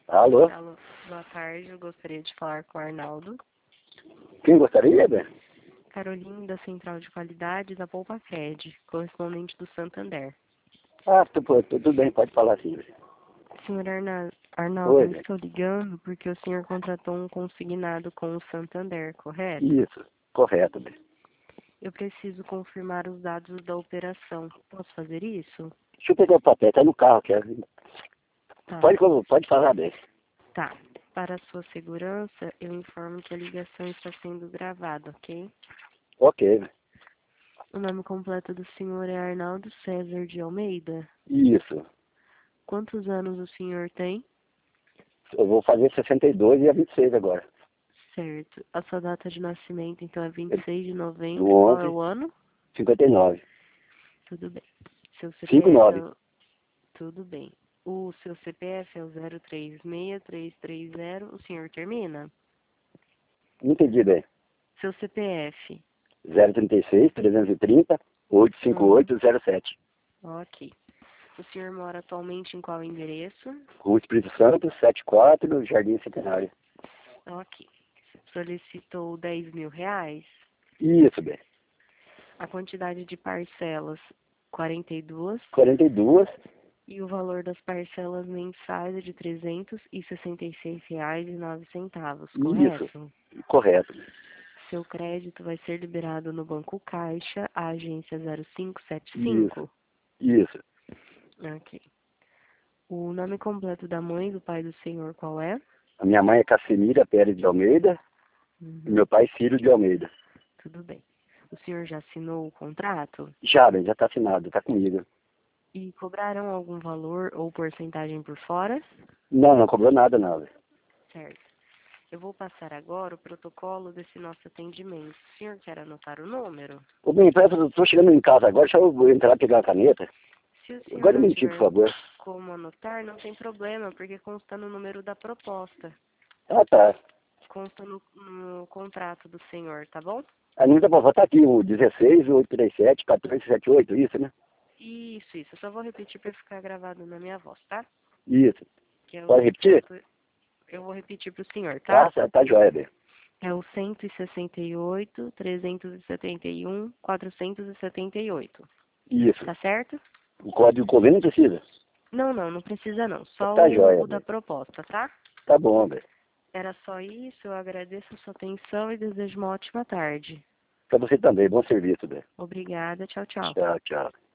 Alô? Alô, boa tarde, eu gostaria de falar com o Arnaldo. Quem gostaria, bem? Caroline, da Central de Qualidade da PoupaFed, correspondente do Santander. Ah, tudo bem, pode falar sim. Senhor Arnaldo, Oi, eu bem. estou ligando porque o senhor contratou um consignado com o Santander, correto? Isso, correto, bem. Eu preciso confirmar os dados da operação. Posso fazer isso? Deixa eu pegar o papel, tá no carro, quer? Tá. Pode falar, bem. Tá. Para a sua segurança, eu informo que a ligação está sendo gravada, ok? Ok, bem. O nome completo do senhor é Arnaldo César de Almeida. Isso. Quantos anos o senhor tem? Eu vou fazer 62 e a 26 agora. Certo. A sua data de nascimento, então, é 26 de Do novembro. Qual é 11, o ano? 59. Tudo bem. Seu CPF é 59. o... Tudo bem. O seu CPF é o 036330. O senhor termina? Não entendi, bem. Seu CPF. 036 330 Uhum. 85807. Ok. O senhor mora atualmente em qual endereço? Rua Espírito Santo, 74, Jardim Centenário. Ok. Solicitou 10 mil reais? Isso, bem. A quantidade de parcelas, 42. 42. E o valor das parcelas mensais é de R$ 366,09, Isso, correto? correto. Seu crédito vai ser liberado no Banco Caixa, a agência Isso, 0575. isso. Ok. O nome completo da mãe e do pai do senhor qual é? A minha mãe é Cassimira Pérez de Almeida e meu Uhum, pai Círio de Almeida. tudo bem. O senhor já assinou o contrato? Já, bem, já está assinado, está comigo. E cobraram algum valor ou porcentagem por fora? Não, não cobrou nada, não, velho. Certo. Eu vou passar agora o protocolo desse nosso atendimento. O senhor quer anotar o número? Ô, bem, eu estou chegando em casa agora, deixa eu entrar pegar a caneta. Se o senhor Agora um não minutinho, por tiver favor. como anotar, não tem problema, porque consta no número da proposta. Ah, tá. Consta no contrato do senhor, tá bom? A número da vovó tá aqui, o 16, o 837, 1478, isso, né? Isso. Eu só vou repetir para ficar gravado na minha voz, tá? Isso. Que é Pode o repetir? cento... Eu vou repetir pro senhor, tá? Tá joia, bem. É o 168, 371, 478. Isso. Tá certo? O código convênio não precisa? Não precisa não. Só Tá joia, o da bem. proposta, tá? Tá bom, velho. Era só isso, eu agradeço a sua atenção e desejo uma ótima tarde. Pra você também, bom serviço, velho. Obrigada, tchau. Tchau, tchau.